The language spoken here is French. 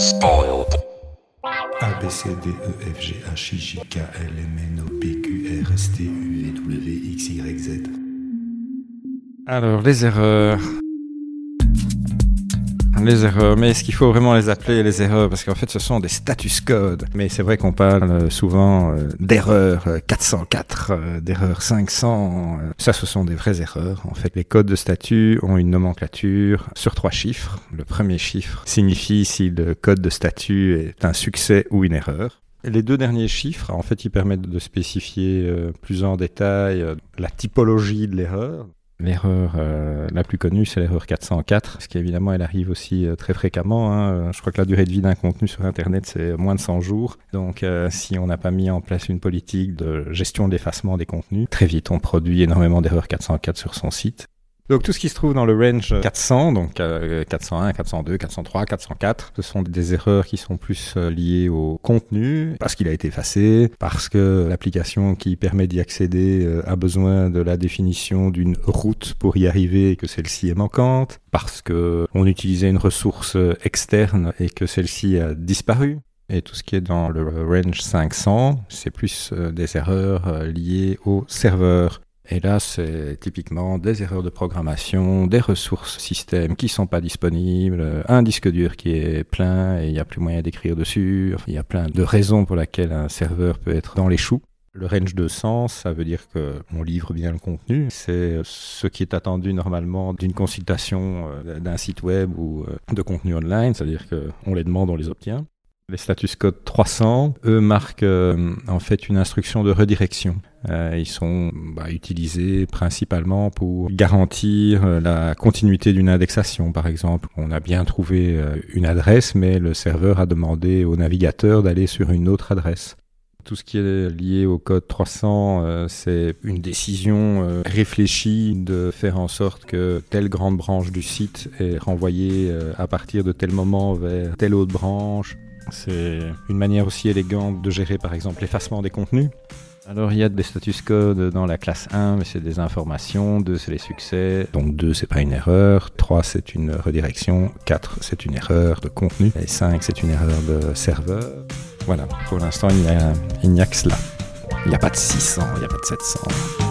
Spoiled. A, B, C, D, E, F, G, H, I, J, K, L, M, N, O, P, Q, R, S, T, U, V, W, X, Y, Z. Alors, les erreurs. Les erreurs, mais est-ce qu'il faut vraiment les appeler les erreurs? Parce qu'en fait, ce sont des status codes. Mais c'est vrai qu'on parle souvent d'erreurs 404, d'erreurs 500. Ça, ce sont des vraies erreurs. En fait, les codes de statut ont une nomenclature sur 3 chiffres. Le premier chiffre signifie si le code de statut est un succès ou une erreur. Les 2 derniers chiffres, en fait, ils permettent de spécifier plus en détail la typologie de l'erreur. L'erreur la plus connue, c'est l'erreur 404, parce qu'évidemment, elle arrive aussi très fréquemment. Je crois que la durée de vie d'un contenu sur Internet, c'est moins de 100 jours. Donc, si on n'a pas mis en place une politique de gestion de l'effacement des contenus, très vite, on produit énormément d'erreurs 404 sur son site. Donc tout ce qui se trouve dans le range 400, donc 401, 402, 403, 404, ce sont des erreurs qui sont plus liées au contenu, parce qu'il a été effacé, parce que l'application qui permet d'y accéder a besoin de la définition d'une route pour y arriver et que celle-ci est manquante, parce que on utilisait une ressource externe et que celle-ci a disparu. Et tout ce qui est dans le range 500, c'est plus des erreurs liées au serveur. Et là, c'est typiquement des erreurs de programmation, des ressources système qui sont pas disponibles, un disque dur qui est plein et il n'y a plus moyen d'écrire dessus. Il y a plein de raisons pour lesquelles un serveur peut être dans les choux. Le range 200, ça veut dire qu'on livre bien le contenu. C'est ce qui est attendu normalement d'une consultation d'un site web ou de contenu online, c'est-à-dire qu'on les demande, on les obtient. Les status code 300, eux, marquent en fait une instruction de redirection. Ils sont utilisés principalement pour garantir la continuité d'une indexation, par exemple. On a bien trouvé une adresse, mais le serveur a demandé au navigateur d'aller sur une autre adresse. Tout ce qui est lié au code 300, c'est une décision réfléchie de faire en sorte que telle grande branche du site est renvoyée à partir de tel moment vers telle autre branche. C'est une manière aussi élégante de gérer par exemple l'effacement des contenus. Alors il y a des status codes dans la classe 1, mais c'est des informations, 2 c'est les succès, donc 2 c'est pas une erreur, 3 c'est une redirection, 4 c'est une erreur de contenu, et 5 c'est une erreur de serveur. Voilà, pour l'instant il n'y a que cela. Il n'y a pas de 600, il n'y a pas de 700.